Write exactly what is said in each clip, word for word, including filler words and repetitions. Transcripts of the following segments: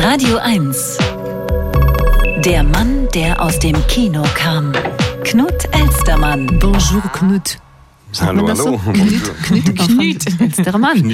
Radio eins. Der Mann, der aus dem Kino kam. Knut Elstermann. Bonjour, Knut. Hallo, hallo. So? Knut, Knut, Knut. Elsterer Mann.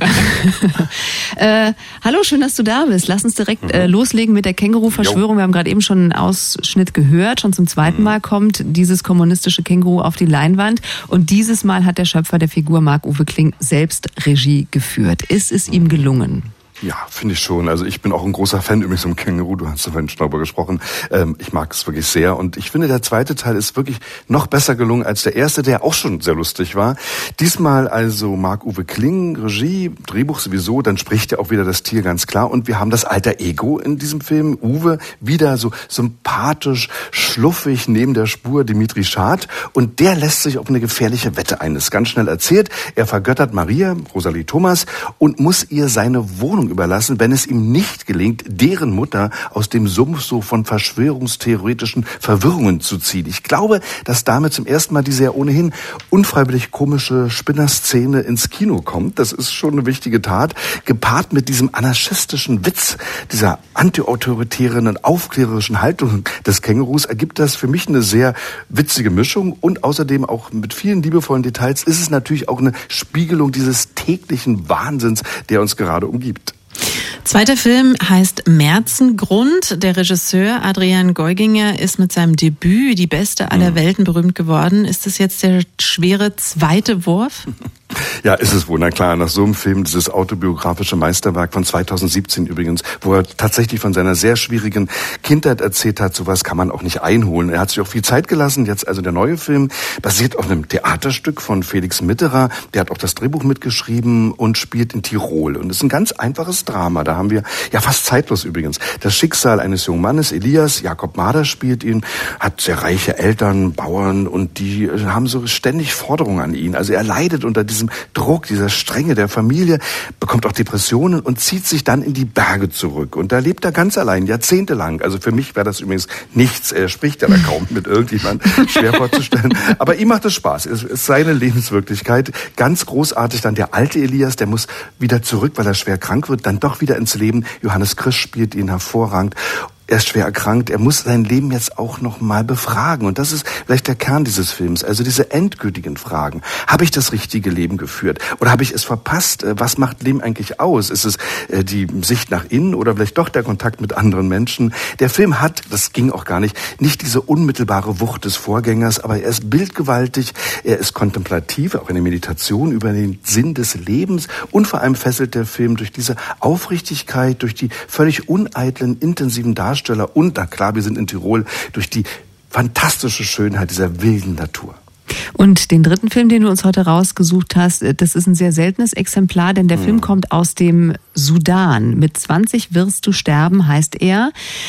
äh, hallo, schön, dass du da bist. Lass uns direkt äh, loslegen mit der Känguru-Verschwörung. Wir haben gerade eben schon einen Ausschnitt gehört. Schon zum zweiten Mal kommt dieses kommunistische Känguru auf die Leinwand. Und dieses Mal hat der Schöpfer der Figur Marc-Uwe Kling selbst Regie geführt. Ist es ihm gelungen? Ja, finde ich schon. Also ich bin auch ein großer Fan übrigens vom Känguru. Du hast vorhin schon darüber gesprochen. Ähm, ich mag es wirklich sehr. Und ich finde, der zweite Teil ist wirklich noch besser gelungen als der erste, der auch schon sehr lustig war. Diesmal also Marc-Uwe Kling, Regie, Drehbuch sowieso. Dann spricht ja auch wieder das Tier ganz klar. Und wir haben das alter Ego in diesem Film. Uwe, wieder so sympathisch, schluffig neben der Spur Dimitri Schad. Und der lässt sich auf eine gefährliche Wette ein. Das ist ganz schnell erzählt. Er vergöttert Maria, Rosalie Thomas, und muss ihr seine Wohnung überlassen, wenn es ihm nicht gelingt, deren Mutter aus dem Sumpf so von verschwörungstheoretischen Verwirrungen zu ziehen. Ich glaube, dass damit zum ersten Mal diese ja ohnehin unfreiwillig komische Spinnerszene ins Kino kommt. Das ist schon eine wichtige Tat. Gepaart mit diesem anarchistischen Witz, dieser antiautoritären und aufklärerischen Haltung des Kängurus, ergibt das für mich eine sehr witzige Mischung. Und außerdem auch mit vielen liebevollen Details ist es natürlich auch eine Spiegelung dieses täglichen Wahnsinns, der uns gerade umgibt. Zweiter Film heißt Märzengrund. Der Regisseur Adrian Geuginger ist mit seinem Debüt Die Beste aller Welten berühmt geworden. Ist das jetzt der schwere zweite Wurf? Ja, ist es wohl. Na klar, nach so einem Film, dieses autobiografische Meisterwerk von zweitausendsiebzehn übrigens, wo er tatsächlich von seiner sehr schwierigen Kindheit erzählt hat, sowas kann man auch nicht einholen. Er hat sich auch viel Zeit gelassen. Jetzt also der neue Film basiert auf einem Theaterstück von Felix Mitterer. Der hat auch das Drehbuch mitgeschrieben und spielt in Tirol. Und es ist ein ganz einfaches Drama. Da haben wir, ja fast zeitlos übrigens, das Schicksal eines jungen Mannes, Elias. Jakob Mader spielt ihn, hat sehr reiche Eltern, Bauern, und die haben so ständig Forderungen an ihn. Also er leidet unter diesem Druck, dieser Strenge der Familie, bekommt auch Depressionen und zieht sich dann in die Berge zurück. Und da lebt er ganz allein, jahrzehntelang. Also für mich wäre das übrigens nichts. Er spricht ja da kaum mit irgendjemandem, schwer vorzustellen. Aber ihm macht es Spaß. Es ist seine Lebenswirklichkeit. Ganz großartig dann der alte Elias, der muss wieder zurück, weil er schwer krank wird, dann doch wieder ins Leben. Johannes Krisch spielt ihn hervorragend. Er ist schwer erkrankt, er muss sein Leben jetzt auch noch mal befragen. Und das ist vielleicht der Kern dieses Films, also diese endgültigen Fragen. Habe ich das richtige Leben geführt? Oder habe ich es verpasst? Was macht Leben eigentlich aus? Ist es die Sicht nach innen oder vielleicht doch der Kontakt mit anderen Menschen? Der Film hat, das ging auch gar nicht, nicht diese unmittelbare Wucht des Vorgängers, aber er ist bildgewaltig, er ist kontemplativ, auch eine Meditation über den Sinn des Lebens. Und vor allem fesselt der Film durch diese Aufrichtigkeit, durch die völlig uneitlen, intensiven Darstellungen. Und, na klar, wir sind in Tirol, durch die fantastische Schönheit dieser wilden Natur. Und den dritten Film, den du uns heute rausgesucht hast, das ist ein sehr seltenes Exemplar, denn der mhm. Film kommt aus dem Sudan. Mit zwanzig wirst du sterben, heißt er.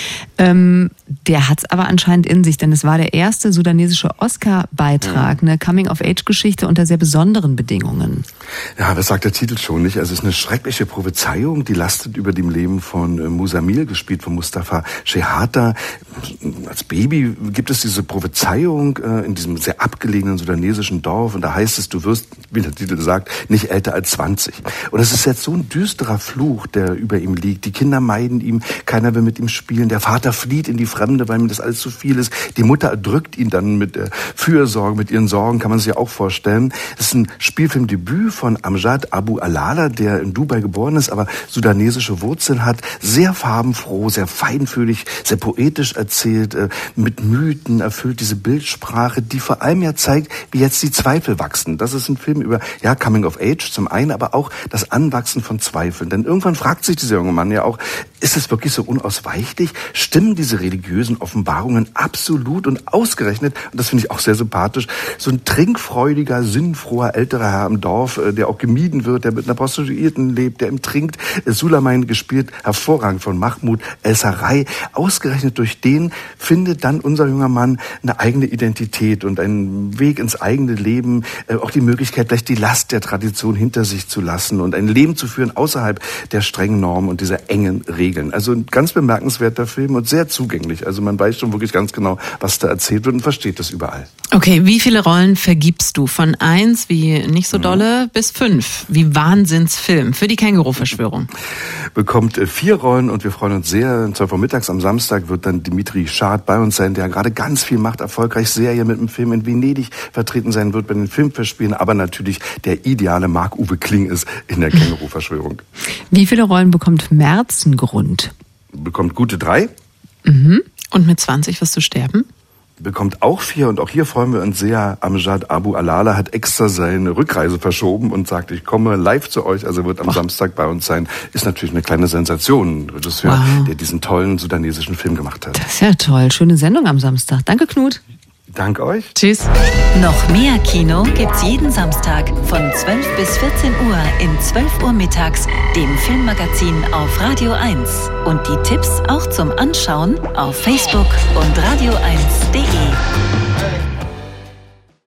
Ähm, der hat's aber anscheinend in sich, denn es war der erste sudanesische Oscar-Beitrag, mhm. eine Coming-of-Age-Geschichte unter sehr besonderen Bedingungen. Ja, das sagt der Titel schon nicht. Also es ist eine schreckliche Prophezeiung, die lastet über dem Leben von Musamil, gespielt von Mustafa Shehata. Als Baby gibt es diese Prophezeiung in diesem sehr abgelegenen sudanesischen Dorf, und da heißt es, du wirst, wie der Titel sagt, nicht älter als zwanzig. Und es ist jetzt so ein düsterer Fluch, der über ihm liegt. Die Kinder meiden ihn, keiner will mit ihm spielen. Der Vater flieht in die Fremde, weil ihm das alles zu viel ist. Die Mutter erdrückt ihn dann mit der Fürsorge, mit ihren Sorgen, kann man sich ja auch vorstellen. Es ist ein Spielfilmdebüt von Amjad Abu Alala, der in Dubai geboren ist, aber sudanesische Wurzeln hat. Sehr farbenfroh, sehr feinfühlig, sehr poetisch erzählt, mit Mythen erfüllt, diese Bildsprache, die vor allem ja zeigt, wie jetzt die Zweifel wachsen. Das ist ein Film über, ja, Coming of Age zum einen, aber auch das Anwachsen von Zweifeln. Denn irgendwann fragt sich dieser junge Mann ja auch, ist es wirklich so unausweichlich? Stimmen diese religiösen Offenbarungen absolut und ausgerechnet, und das finde ich auch sehr sympathisch, so ein trinkfreudiger, sinnfroher älterer Herr im Dorf, der auch gemieden wird, der mit einer Prostituierten lebt, der im trinkt, Suleiman gespielt, hervorragend von Mahmoud El-Sarai, ausgerechnet durch den findet dann unser junger Mann eine eigene Identität und einen Weg ins ins eigene Leben, äh, auch die Möglichkeit, vielleicht die Last der Tradition hinter sich zu lassen und ein Leben zu führen außerhalb der strengen Normen und dieser engen Regeln. Also ein ganz bemerkenswerter Film und sehr zugänglich. Also man weiß schon wirklich ganz genau, was da erzählt wird und versteht das überall. Okay, wie viele Rollen vergibst du? Von eins, wie nicht so dolle, mhm. bis fünf. Wie Wahnsinnsfilm für die Känguru-Verschwörung. Bekommt äh, vier Rollen und wir freuen uns sehr. zwölf Uhr mittags am Samstag wird dann Dimitri Schad bei uns sein, der gerade ganz viel macht, erfolgreich Serie mit einem Film in Venedig vertreten sein wird bei den Filmfestspielen, aber natürlich der ideale Marc-Uwe Kling ist in der Känguru-Verschwörung. Wie viele Rollen bekommt Merzengrund? Bekommt gute drei. Mhm. Und mit zwanzig wirst du sterben? Bekommt auch vier und auch hier freuen wir uns sehr. Amjad Abu Alala hat extra seine Rückreise verschoben und sagt, ich komme live zu euch, also wird am oh. Samstag bei uns sein. Ist natürlich eine kleine Sensation, Regisseur, wow. der diesen tollen sudanesischen Film gemacht hat. Das ist ja toll. Schöne Sendung am Samstag. Danke, Knut. Danke euch. Tschüss. Noch mehr Kino gibt's jeden Samstag von zwölf bis vierzehn Uhr in zwölf Uhr mittags, dem Filmmagazin auf Radio eins. Und die Tipps auch zum Anschauen auf Facebook und radio eins punkt de.